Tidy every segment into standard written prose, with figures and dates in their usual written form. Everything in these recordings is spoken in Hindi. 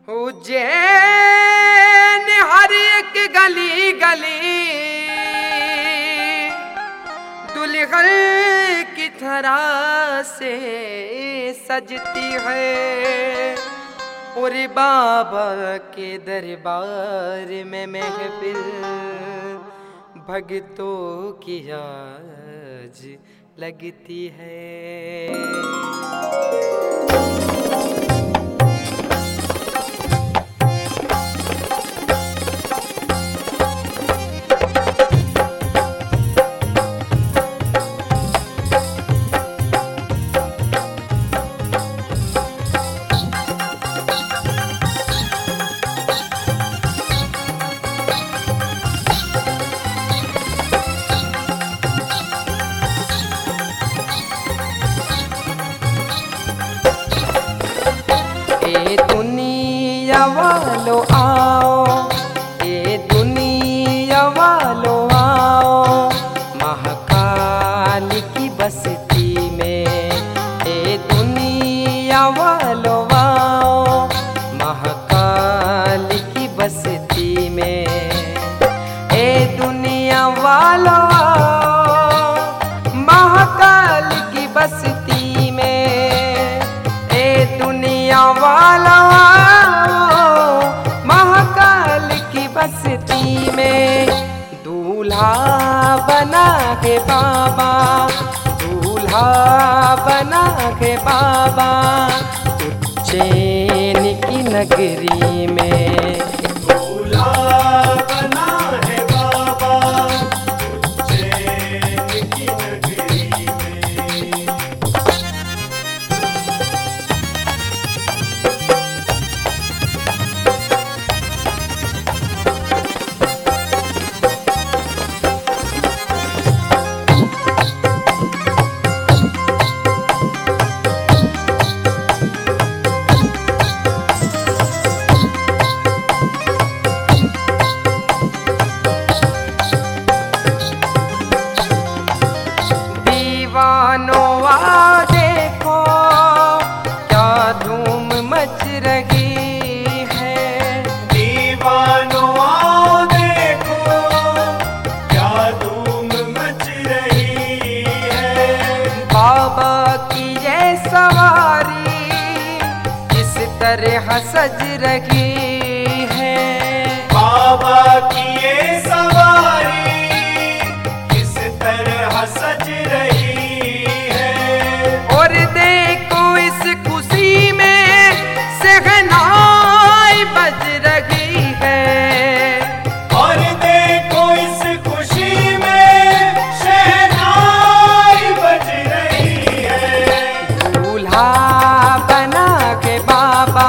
उज्जैन हर एक गली गली दुल्हन की तरह से सजती है और बाबा के दरबार में महफिल भक्तों की आज लगती है। दुनिया वालों आओ, ये दुनिया वालों आओ, महाकाल की बस्ती में। ये दुनिया वालों आओ, महाकाल की बस्ती में। ये दुनिया वालों आओ, महाकाल की बस्ती में। ये दुनिया वालों बस्ती में दूल्हा बना के बाबा, दूल्हा बना के बाबा उज्जैन की नगरी में। दूल्हा बना है बाबा उज्जैन की नगरी में। देखो क्या धूम मच रही है। दीवानों आओ देखो क्या धूम मच रही है। बाबा की ये सवारी किस तरह सज रही है। बाबा की ये सवारी किस तरह सज रही है। और देखो इस खुशी में शहनाई बज रही है। और देखो इस खुशी में शहनाई बज रही है। दूल्हा बना के बाबा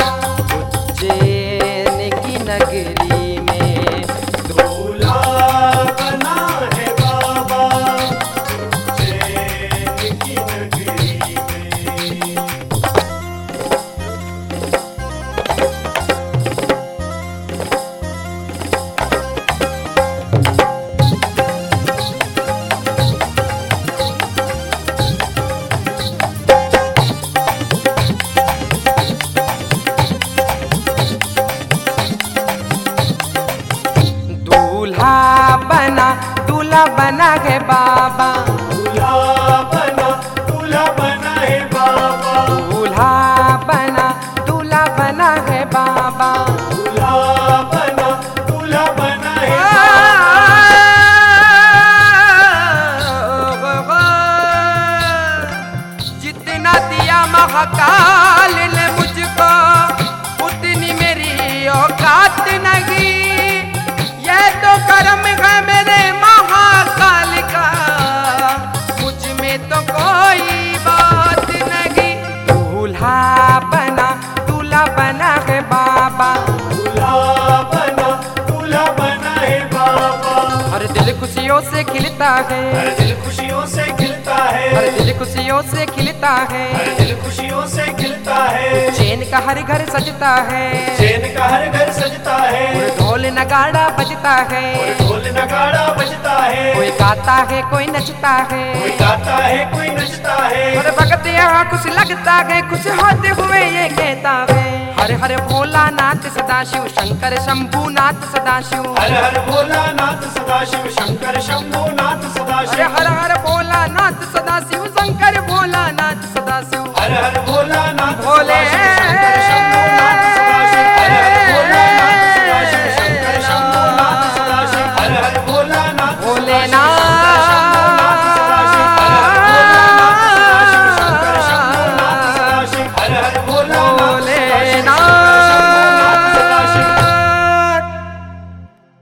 उज्जैन की नगरी में। दूल्हा बना है बाबा उज्जैन की नगरी में। दूल्हा बना के बाबा, दूल्हा बना है बाबा। दूल्हा बना है बाबा। दूल्हा बना है बाबा। जितना दिया महाकाल ने मुझको उतनी मेरी औकात नहीं। ये तो कर्म है मेरे महाकाल का, मुझ में तो कोई बात नहीं। दूल्हा बना है बाबा। दूल्हा बना है बाबा। हर दिल खुशियों से खिलता है, हर दिल खुशियों से खिलता है। हर दिल खुशियों से खिलता है। हर दिल खुशियों से खिलता है। चैन का हर घर सजता है, चैन का हर घर सजता है। ढोल नगाड़ा बजता है, ढोल नगाड़ा बजता है। कोई गाता है कोई नचता है, कोई गाता है कोई नचता है। और भगत यहाँ कुछ लगता है, कुछ होते हुए ये कहता है। हर हर हर भोलानाथ सदाशिव शंकर शंभूनाथ सदाशिव हर हर भोलानाथ सदाशिव शंकर शंभूनाथ अरे सदाशिव हर हर भोलानाथ सदाशिव शंकर भोलानाथ सदाशिव हर हर भोलानाथ भोले सदाशिव शंकर